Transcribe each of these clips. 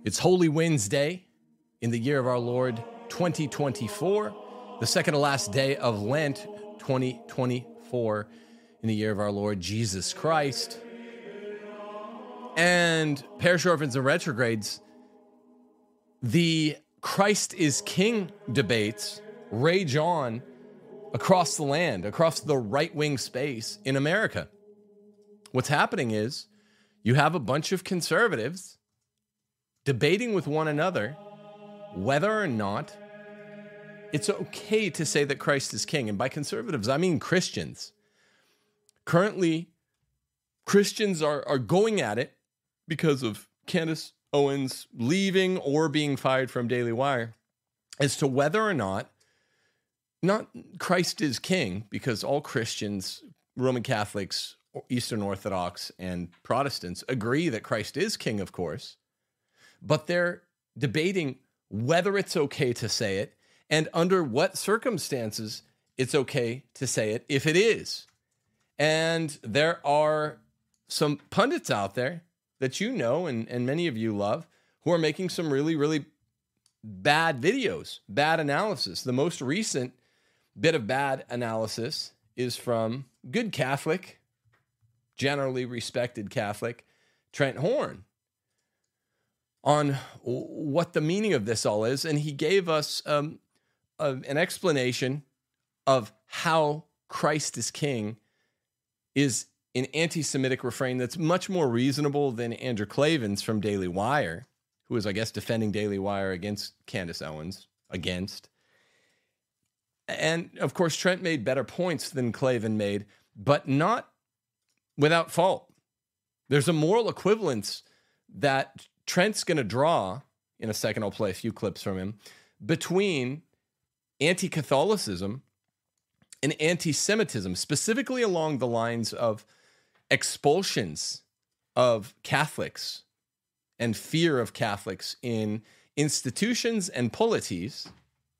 It's Holy Wednesday in the year of our Lord 2024, the second to last day of Lent 2024 in the year of our Lord Jesus Christ. And parish orphans and retrogrades, the Christ is King debates rage on across the land, across the right-wing space in America. What's happening is you have a bunch of conservatives debating with one another whether or not it's okay to say that Christ is king. And by conservatives, I mean Christians. Currently, Christians are going at it because of Candace Owens leaving or being fired from Daily Wire as to whether or not Christ is king, because all Christians, Roman Catholics, Eastern Orthodox, and Protestants agree that Christ is king, of course. But they're debating whether it's okay to say it and under what circumstances it's okay to say it if it is. And there are some pundits out there that you know and many of you love who are making some really, really bad videos, bad analysis. The most recent bit of bad analysis is from good Catholic, generally respected Catholic, Trent Horn, on what the meaning of this all is. And he gave us an explanation of how Christ is king is an anti-Semitic refrain that's much more reasonable than Andrew Klavan's from Daily Wire, who is, I guess, defending Daily Wire against Candace Owens, And, of course, Trent made better points than Klavan made, but not without fault. There's a moral equivalence that Trent's going to draw, in a second I'll play a few clips from him, between anti-Catholicism and anti-Semitism, specifically along the lines of expulsions of Catholics and fear of Catholics in institutions and polities.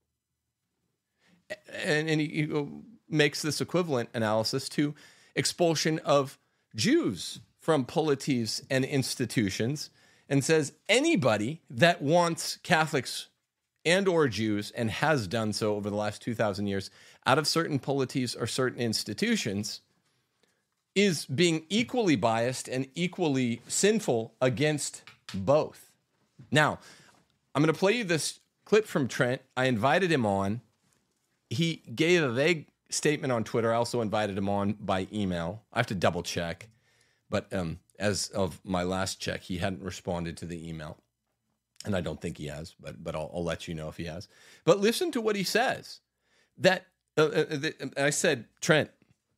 And he makes this equivalent analysis to expulsion of Jews from polities and institutions, and says anybody that wants Catholics and or Jews, and has done so over the last 2,000 years, out of certain polities or certain institutions, is being equally biased and equally sinful against both. Now, I'm going to play you this clip from Trent. I invited him on. He gave a vague statement on Twitter. I also invited him on by email. I have to double check, but as of my last check, he hadn't responded to the email, and I don't think he has, but I'll let you know if he has. But listen to what he says. I said, Trent,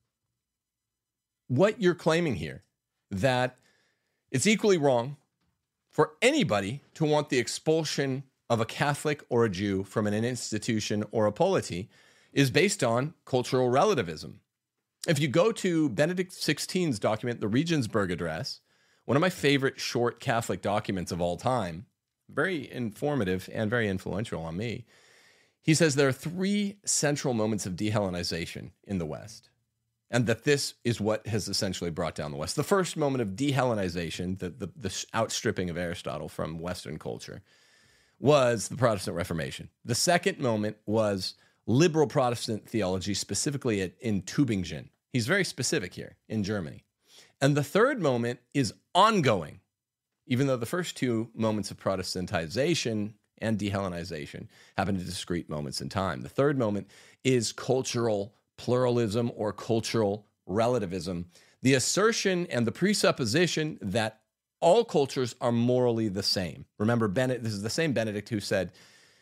what you're claiming here, that it's equally wrong for anybody to want the expulsion of a Catholic or a Jew from an institution or a polity, is based on cultural relativism. If you go to Benedict XVI's document, the Regensburg Address, one of my favorite short Catholic documents of all time, very informative and very influential on me, he says there are three central moments of dehellenization in the West, and that this is what has essentially brought down the West. The first moment of dehellenization, the outstripping of Aristotle from Western culture, was the Protestant Reformation. The second moment was liberal Protestant theology, specifically in Tübingen. He's very specific here, in Germany. And the third moment is ongoing, even though the first two moments of Protestantization and dehellenization happen in discrete moments in time. The third moment is cultural pluralism or cultural relativism, the assertion and the presupposition that all cultures are morally the same. Remember, this is the same Benedict who said,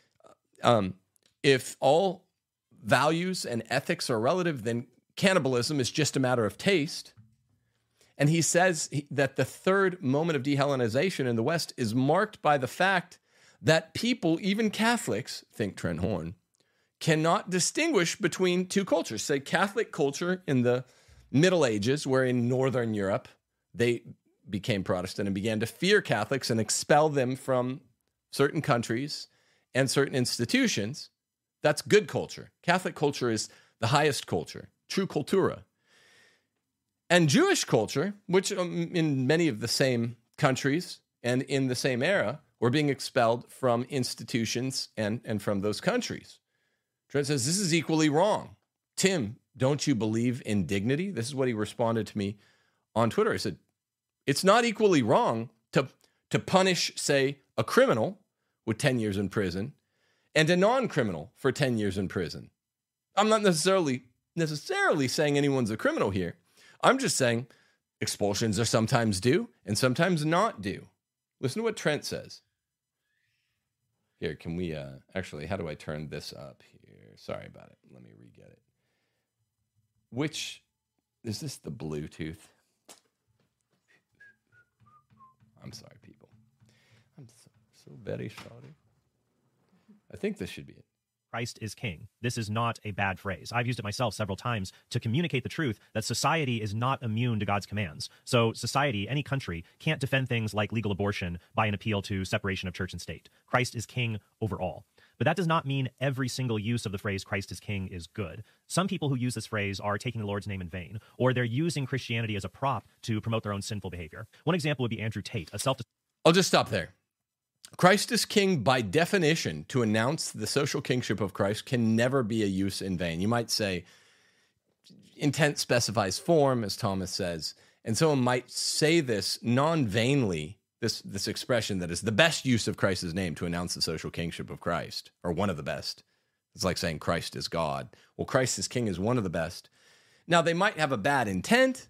if all values and ethics are relative, then cannibalism is just a matter of taste. And he says that the third moment of dehellenization in the West is marked by the fact that people, even Catholics, think Trent Horn, cannot distinguish between two cultures. Say Catholic culture in the Middle Ages, where in Northern Europe they became Protestant and began to fear Catholics and expel them from certain countries and certain institutions. That's good culture. Catholic culture is the highest culture, true cultura. And Jewish culture, which in many of the same countries and in the same era, or being expelled from institutions and from those countries. Trent says, this is equally wrong. Tim, don't you believe in dignity? This is what he responded to me on Twitter. I said, it's not equally wrong to punish, say, a criminal with 10 years in prison and a non-criminal for 10 years in prison. I'm not necessarily saying anyone's a criminal here. I'm just saying expulsions are sometimes due and sometimes not due. Listen to what Trent says. Here, can we, actually, how do I turn this up here? Sorry about it. Let me re-get it. Which, is this the Bluetooth? I'm sorry, people. I'm so very sorry. I think this should be it. Christ is king. This is not a bad phrase. I've used it myself several times to communicate the truth that society is not immune to God's commands. So society, any country, can't defend things like legal abortion by an appeal to separation of church and state. Christ is king over all. But that does not mean every single use of the phrase Christ is king is good. Some people who use this phrase are taking the Lord's name in vain, or they're using Christianity as a prop to promote their own sinful behavior. One example would be Andrew Tate, a I'll just stop there. Christ is king by definition. To announce the social kingship of Christ can never be a use in vain. You might say intent specifies form, as Thomas says, and someone might say this non-vainly, this expression that is the best use of Christ's name to announce the social kingship of Christ, or one of the best. It's like saying Christ is God. Well, Christ is king is one of the best. Now, they might have a bad intent,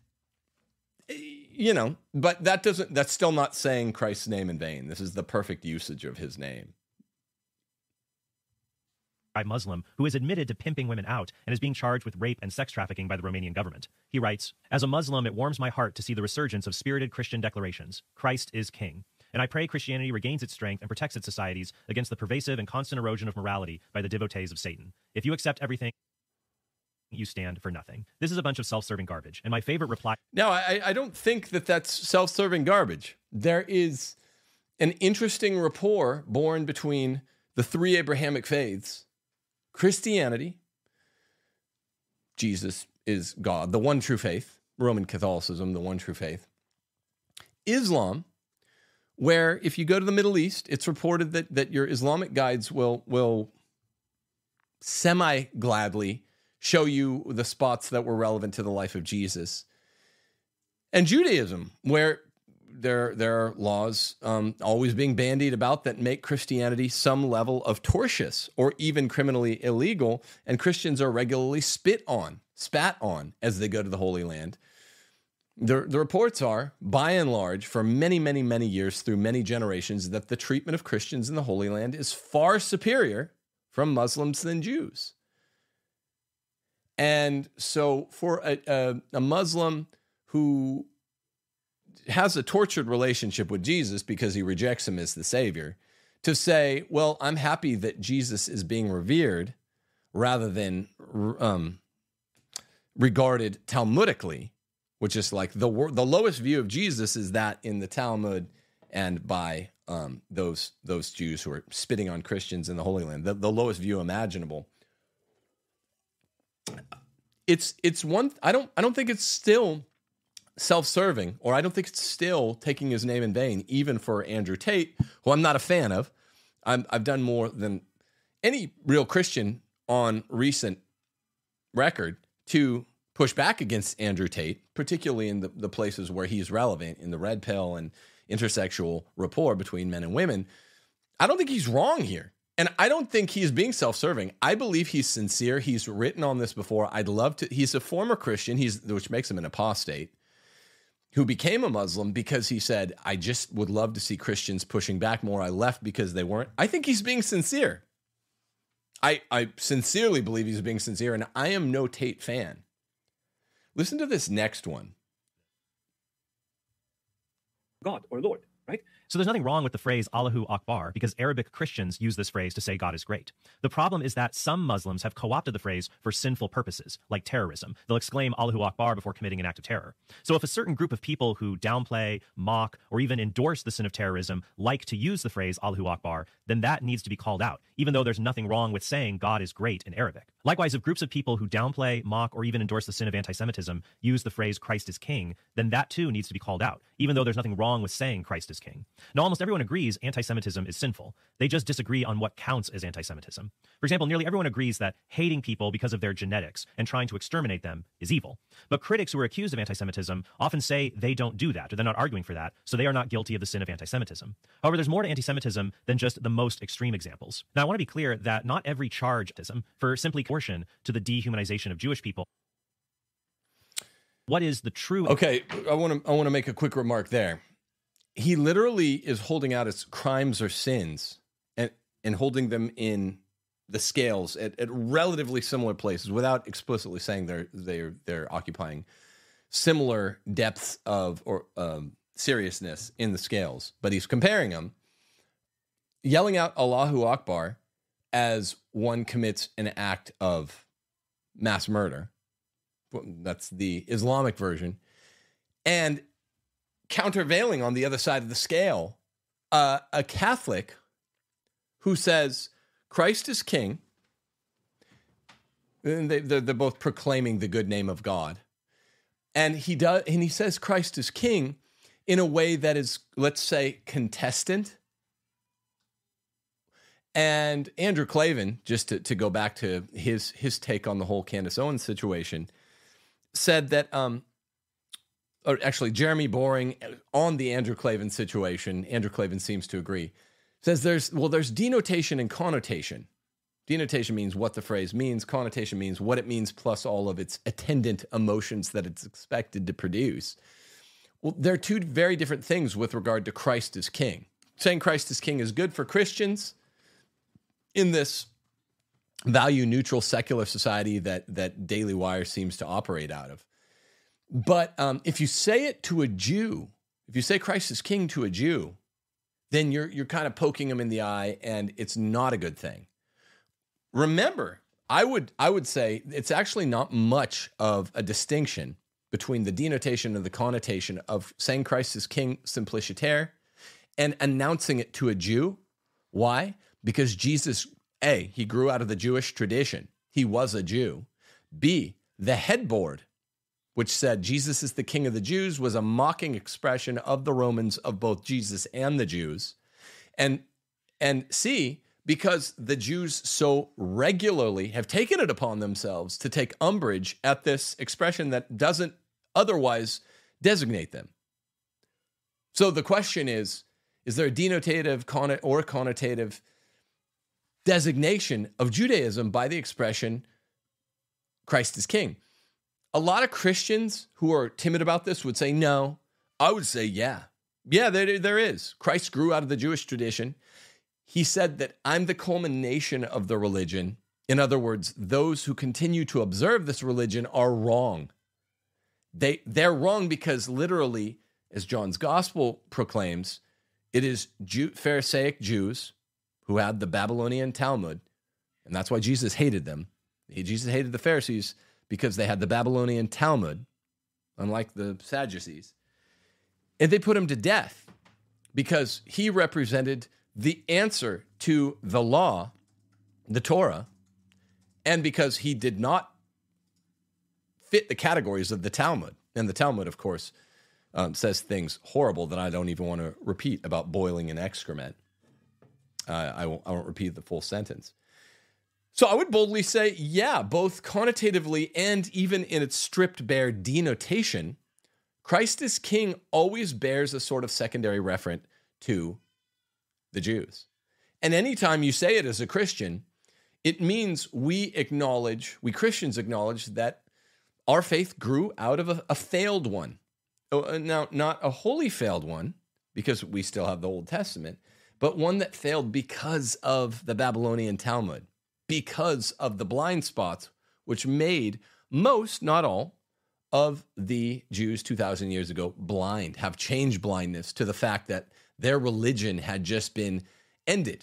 but that's still not saying Christ's name in vain. This is the perfect usage of his name. Muslim who is admitted to pimping women out and is being charged with rape and sex trafficking by the Romanian government. He writes, "As a Muslim, it warms my heart to see the resurgence of spirited Christian declarations. Christ is king. And I pray Christianity regains its strength and protects its societies against the pervasive and constant erosion of morality by the devotees of Satan. If you accept everything, you stand for nothing." This is a bunch of self-serving garbage. And my favorite reply... Now, I don't think that's self-serving garbage. There is an interesting rapport born between the three Abrahamic faiths: Christianity, Jesus is God, the one true faith; Roman Catholicism, the one true faith; Islam, where if you go to the Middle East, it's reported that your Islamic guides will semi-gladly show you the spots that were relevant to the life of Jesus; and Judaism, where there are laws always being bandied about that make Christianity some level of tortious or even criminally illegal, and Christians are regularly spat on as they go to the Holy Land. The reports are, by and large, for many, many, many years through many generations, that the treatment of Christians in the Holy Land is far superior from Muslims than Jews. And so for a Muslim who has a tortured relationship with Jesus because he rejects him as the Savior, to say, well, I'm happy that Jesus is being revered rather than regarded Talmudically, which is like the lowest view of Jesus is that in the Talmud and by those Jews who are spitting on Christians in the Holy Land, the lowest view imaginable. It's one. I don't think it's still self-serving, or I don't think it's still taking his name in vain, even for Andrew Tate, who I'm not a fan of. I've done more than any real Christian on recent record to push back against Andrew Tate, particularly in the places where he's relevant, in the red pill and intersexual rapport between men and women. I don't think he's wrong here. And I don't think he's being self-serving. I believe he's sincere. He's written on this before. I'd love to. He's a former Christian, which makes him an apostate, who became a Muslim because he said, I just would love to see Christians pushing back more. I left because they weren't. I think he's being sincere. I sincerely believe he's being sincere, and I am no Tate fan. Listen to this next one. God or Lord, right? So there's nothing wrong with the phrase Allahu Akbar because Arabic Christians use this phrase to say God is great. The problem is that some Muslims have co-opted the phrase for sinful purposes, like terrorism. They'll exclaim Allahu Akbar before committing an act of terror. So if a certain group of people who downplay, mock, or even endorse the sin of terrorism like to use the phrase Allahu Akbar, then that needs to be called out, even though there's nothing wrong with saying God is great in Arabic. Likewise, if groups of people who downplay, mock, or even endorse the sin of anti-Semitism use the phrase Christ is king, then that too needs to be called out, even though there's nothing wrong with saying Christ is king. Now, almost everyone agrees anti-Semitism is sinful. They just disagree on what counts as anti-Semitism. For example, nearly everyone agrees that hating people because of their genetics and trying to exterminate them is evil. But critics who are accused of anti-Semitism often say they don't do that, or they're not arguing for that, so they are not guilty of the sin of anti-Semitism. However, there's more to anti-Semitism than just the most extreme examples. Now, I want to be clear that not every charge for simply coercion to the dehumanization of Jewish people. What is the true... Okay, I want to make a quick remark there. He literally is holding out his crimes or sins and holding them in the scales at relatively similar places without explicitly saying they're occupying similar depths of or seriousness in the scales. But he's comparing them, yelling out Allahu Akbar as one commits an act of mass murder. That's the Islamic version. And countervailing on the other side of the scale, a Catholic who says Christ is king, and they're both proclaiming the good name of God, and he says Christ is king in a way that is, let's say, contestant. And Andrew Klavan, just to go back to his take on the whole Candace Owens situation, said that, or actually Jeremy Boring on the Andrew Klavan situation, Andrew Klavan seems to agree, says there's denotation and connotation. Denotation means what the phrase means. Connotation means what it means plus all of its attendant emotions that it's expected to produce. Well, they're two very different things with regard to Christ as king. Saying Christ as king is good for Christians in this value-neutral secular society that Daily Wire seems to operate out of. But if you say it to a Jew, if you say Christ is king to a Jew, then you're kind of poking him in the eye, and it's not a good thing. Remember, I would say it's actually not much of a distinction between the denotation and the connotation of saying Christ is king simpliciter and announcing it to a Jew. Why? Because Jesus, A, he grew out of the Jewish tradition. He was a Jew. B, the headboard, which said Jesus is the king of the Jews, was a mocking expression of the Romans, of both Jesus and the Jews. And C, because the Jews so regularly have taken it upon themselves to take umbrage at this expression that doesn't otherwise designate them. So the question is there a denotative or connotative designation of Judaism by the expression Christ is king? A lot of Christians who are timid about this would say no. I would say yeah. Yeah, there is. Christ grew out of the Jewish tradition. He said that I'm the culmination of the religion. In other words, those who continue to observe this religion are wrong. They're wrong because literally, as John's gospel proclaims, it is Pharisaic Jews who had the Babylonian Talmud, and that's why Jesus hated them. Jesus hated the Pharisees because they had the Babylonian Talmud, unlike the Sadducees. And they put him to death because he represented the answer to the law, the Torah, and because he did not fit the categories of the Talmud. And the Talmud, of course, says things horrible that I don't even want to repeat about boiling in excrement. I won't repeat the full sentence. So I would boldly say, yeah, both connotatively and even in its stripped bare denotation, Christ as king always bears a sort of secondary referent to the Jews. And anytime you say it as a Christian, it means we Christians acknowledge that our faith grew out of a failed one. Now, not a wholly failed one, because we still have the Old Testament, but one that failed because of the Babylonian Talmud, because of the blind spots, which made most, not all, of the Jews 2,000 years ago blind, have changed blindness to the fact that their religion had just been ended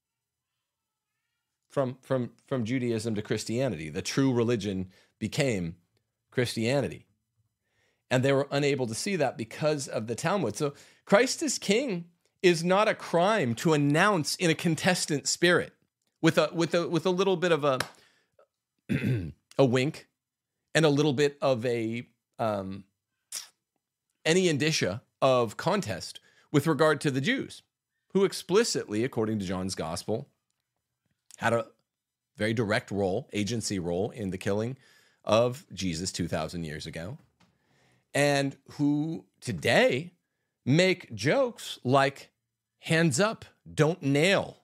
from Judaism to Christianity. The true religion became Christianity. And they were unable to see that because of the Talmud. So Christ as king is not a crime to announce in a contestant spirit with a little bit of a a wink and a little bit of a any indicia of contest with regard to the Jews, who explicitly, according to John's gospel, had a very direct role, agency role in the killing of Jesus 2,000 years ago, and who today make jokes like, hands up, don't nail.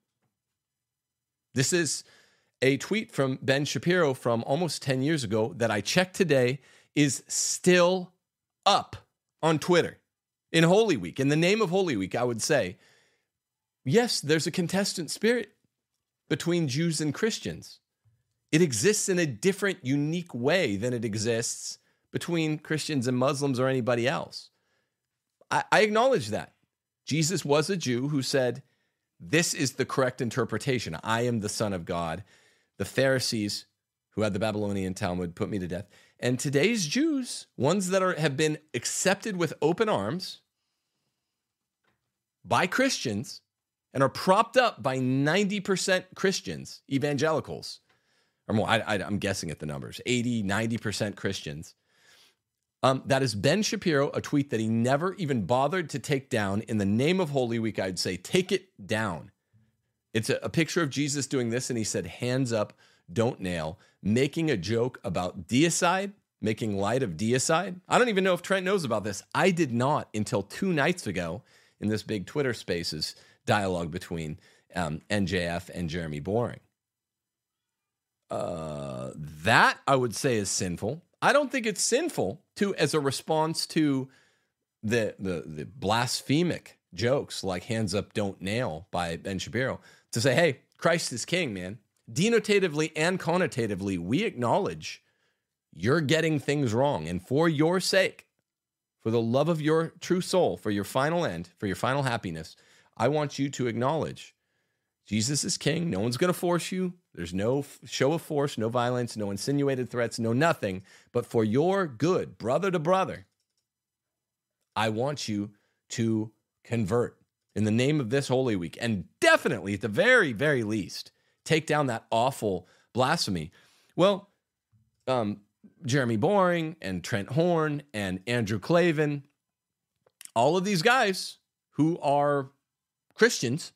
This is a tweet from Ben Shapiro from almost 10 years ago that I checked today is still up on Twitter. In Holy Week, in the name of Holy Week, I would say, yes, there's a contestant spirit between Jews and Christians. It exists in a different, unique way than it exists between Christians and Muslims or anybody else. I acknowledge that. Jesus was a Jew who said, this is the correct interpretation. I am the Son of God. The Pharisees, who had the Babylonian Talmud, put me to death. And today's Jews, ones that have been accepted with open arms by Christians and are propped up by 90% Christians, evangelicals, or more, I'm guessing at the numbers, 80, 90% Christians. That is Ben Shapiro, a tweet that he never even bothered to take down. In the name of Holy Week, I'd say, take it down. It's a picture of Jesus doing this, and he said, hands up, don't nail, making a joke about deicide, making light of deicide. I don't even know if Trent knows about this. I did not until 2 nights ago in this big Twitter Spaces dialogue between NJF and Jeremy Boring. That, I would say, is sinful. I don't think it's sinful to, as a response to the blasphemic jokes like hands up, don't nail by Ben Shapiro, to say, hey, Christ is king, man. Denotatively and connotatively, we acknowledge you're getting things wrong. And for your sake, for the love of your true soul, for your final end, for your final happiness, I want you to acknowledge Jesus is king. No one's going to force you. There's no show of force, no violence, no insinuated threats, no nothing. But for your good, brother to brother, I want you to convert in the name of this Holy Week. And definitely, at the very, very least, take down that awful blasphemy. Well, Jeremy Boring and Trent Horn and Andrew Klavan, all of these guys who are Christians,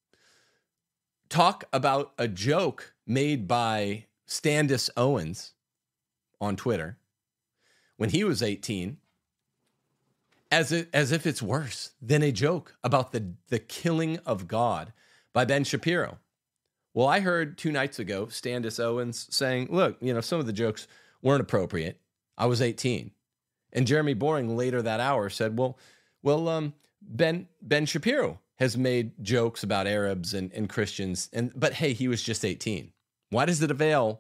talk about a joke made by Standis Owens on Twitter when he was 18 as if it's worse than a joke about the killing of God by Ben Shapiro. Well, I heard 2 nights ago Standis Owens saying, look, some of the jokes weren't appropriate. I was 18. And Jeremy Boring later that hour said, well, Ben Shapiro has made jokes about Arabs and Christians, but hey, he was just 18. Why does it avail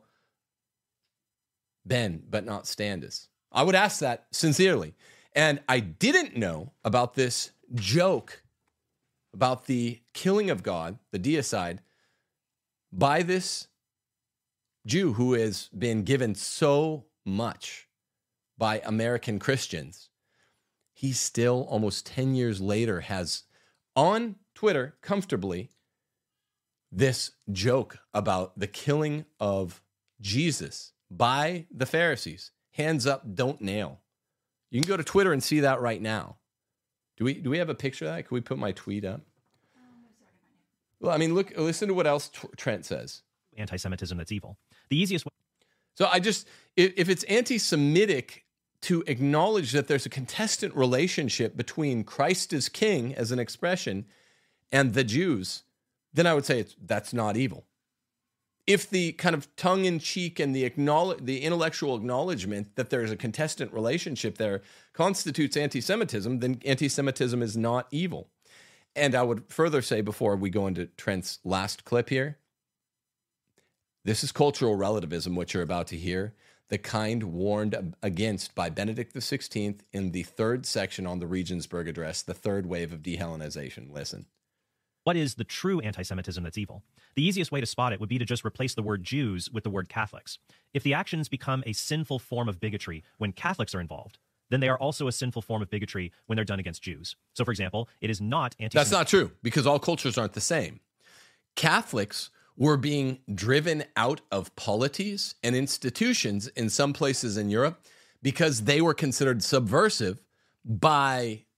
Ben but not Standis? I would ask that sincerely. And I didn't know about this joke about the killing of God, the deicide, by this Jew who has been given so much by American Christians. He still, almost 10 years later, has on Twitter, comfortably, this joke about the killing of Jesus by the Pharisees. Hands up, don't nail. You can go to Twitter and see that right now. Do we have a picture of that? Can we put my tweet up? Well, I mean, listen to what else Trent says. Anti-Semitism that's evil. The easiest way. So if it's anti-Semitic to acknowledge that there's a contestant relationship between Christ as king as an expression and the Jews, then I would say that's not evil. If the kind of tongue-in-cheek and the intellectual acknowledgement that there's a contestant relationship there constitutes anti-Semitism, then anti-Semitism is not evil. And I would further say, before we go into Trent's last clip here, this is cultural relativism, what you're about to hear, the kind warned against by Benedict XVI in the 3rd section on the Regensburg Address, the 3rd wave of dehellenization. Listen. What is the true anti-Semitism that's evil? The easiest way to spot it would be to just replace the word Jews with the word Catholics. If the actions become a sinful form of bigotry when Catholics are involved, then they are also a sinful form of bigotry when they're done against Jews. So, for example, it is not anti-Semitic. That's not true, because all cultures aren't the same. Catholics were being driven out of polities and institutions in some places in Europe because they were considered subversive by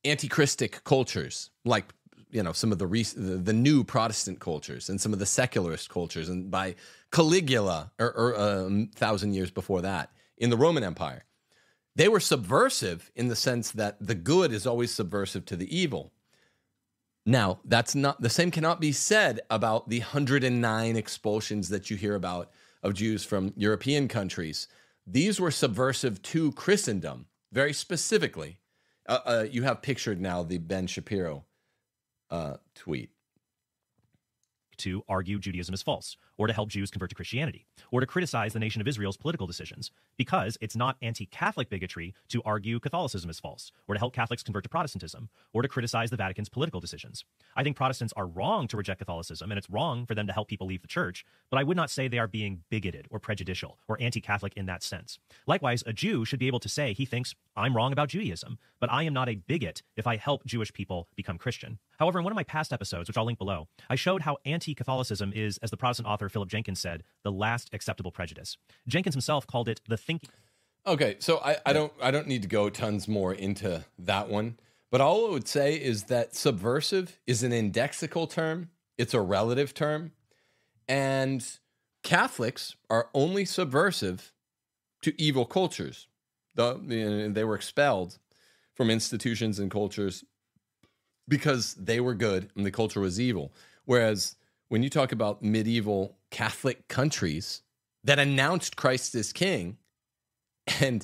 anti-Christic cultures, like some of the new Protestant cultures and some of the secularist cultures, and by Caligula or 1,000 years before that in the Roman Empire. They were subversive in the sense that the good is always subversive to the evil. Now, that's not the same cannot be said about the 109 expulsions that you hear about of Jews from European countries. These were subversive to Christendom, very specifically. You have pictured now the Ben Shapiro tweet. To argue Judaism is false, or to help Jews convert to Christianity, or to criticize the nation of Israel's political decisions, because it's not anti-Catholic bigotry to argue Catholicism is false, or to help Catholics convert to Protestantism, or to criticize the Vatican's political decisions. I think Protestants are wrong to reject Catholicism, and it's wrong for them to help people leave the church, but I would not say they are being bigoted or prejudicial or anti-Catholic in that sense. Likewise, a Jew should be able to say he thinks I'm wrong about Judaism, but I am not a bigot if I help Jewish people become Christian. However, in one of my past episodes, which I'll link below, I showed how anti-Catholicism is, as the Protestant author Philip Jenkins said, the last acceptable prejudice. Jenkins himself called it the thinking. Okay, so I don't need to go tons more into that one, but all I would say is that subversive is an indexical term. It's a relative term, and Catholics are only subversive to evil cultures. They were expelled from institutions and cultures because they were good and the culture was evil. Whereas when you talk about medieval Catholic countries that announced Christ as king and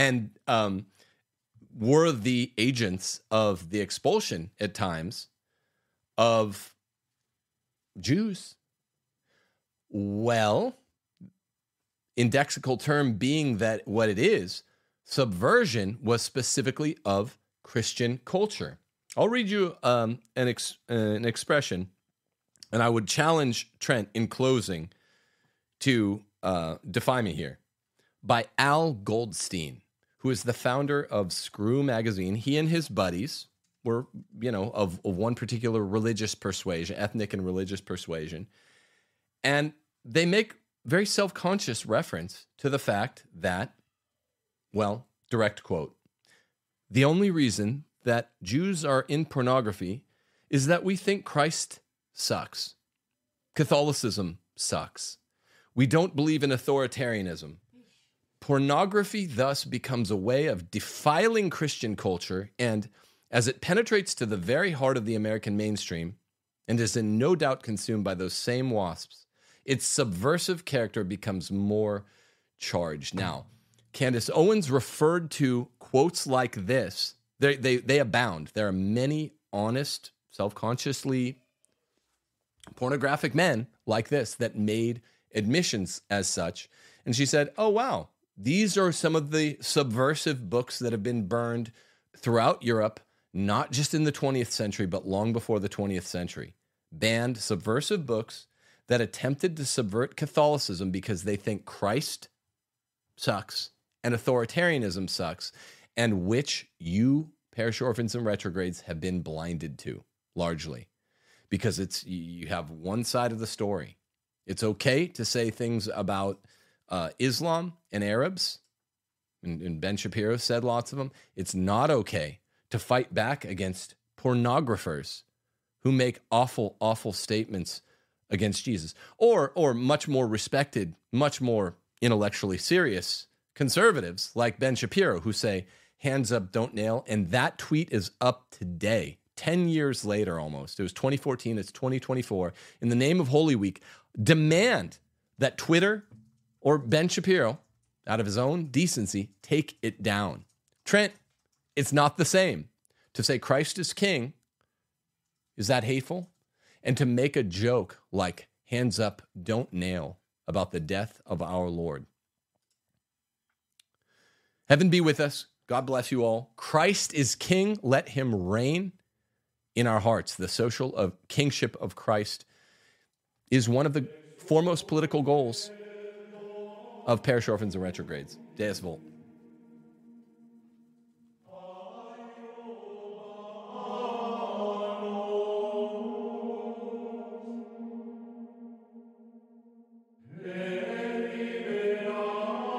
were the agents of the expulsion at times of Jews, well, indexical term being that what it is, subversion was specifically of Christian culture. I'll read you an expression, and I would challenge Trent in closing to defy me here, by Al Goldstein, who is the founder of Screw Magazine. He and his buddies were, of one particular religious persuasion, ethnic and religious persuasion, and they make very self-conscious reference to the fact that, well, direct quote, the only reason that Jews are in pornography is that we think Christ sucks. Catholicism sucks. We don't believe in authoritarianism. Pornography thus becomes a way of defiling Christian culture, and as it penetrates to the very heart of the American mainstream and is in no doubt consumed by those same wasps, its subversive character becomes more charged. Now, Candace Owens referred to quotes like this. They abound. There are many honest, self-consciously pornographic men like this that made admissions as such. And she said, oh, wow, these are some of the subversive books that have been burned throughout Europe, not just in the 20th century, but long before the 20th century. Banned subversive books that attempted to subvert Catholicism because they think Christ sucks and authoritarianism sucks, and which you, parish orphans and retrogrades, have been blinded to, largely. Because you have one side of the story. It's okay to say things about Islam and Arabs, and Ben Shapiro said lots of them. It's not okay to fight back against pornographers who make awful, awful statements against Jesus. Or much more respected, much more intellectually serious conservatives like Ben Shapiro who say, hands up, don't nail. And that tweet is up today, 10 years later almost. It was 2014, it's 2024. In the name of Holy Week, demand that Twitter or Ben Shapiro, out of his own decency, take it down. Trent, it's not the same. To say Christ is king, is that hateful? And to make a joke like hands up, don't nail about the death of our Lord. Heaven be with us. God bless you all. Christ is king. Let him reign in our hearts. The social kingship of Christ is one of the foremost political goals of parish orphans and retrogrades. Deus Vult.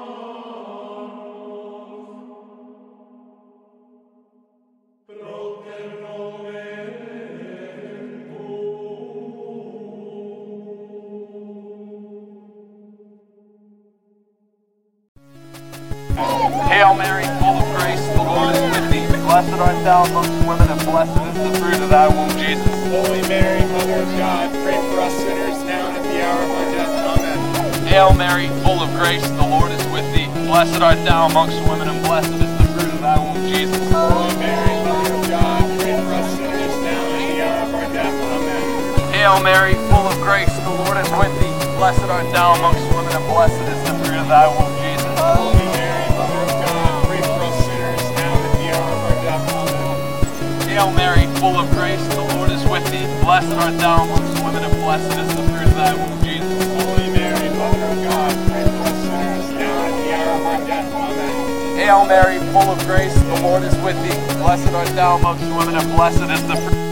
Broken Hail Mary, full of grace, the Lord is with thee. Blessed art thou amongst women, and blessed is the fruit of thy womb, Jesus. Holy Mary, Mother of God, pray for us sinners now and at the hour of our death. Amen. Hail Mary, full of grace, the Lord is with thee. Blessed art thou amongst women, and blessed is the fruit of thy womb, Jesus. Holy Mary, Mother of God, pray for us sinners now and at the hour of our death. Amen. Hail Mary, full of grace, the Lord is with thee. Blessed art thou amongst women, and blessed is the fruit of thy womb, Jesus. Holy Mary, Mother of God, pray for us sinners now and at the hour of our death. Amen. Hail Mary, full of grace, the Lord is with thee. Blessed art thou amongst women, and blessed is the fruit of thy womb, Jesus. Holy Mary, Mother of God, pray for us sinners now and at the hour of our death. Amen. Hail Mary, full of grace, the Lord is with thee. Blessed art thou amongst women, and blessed is the fruit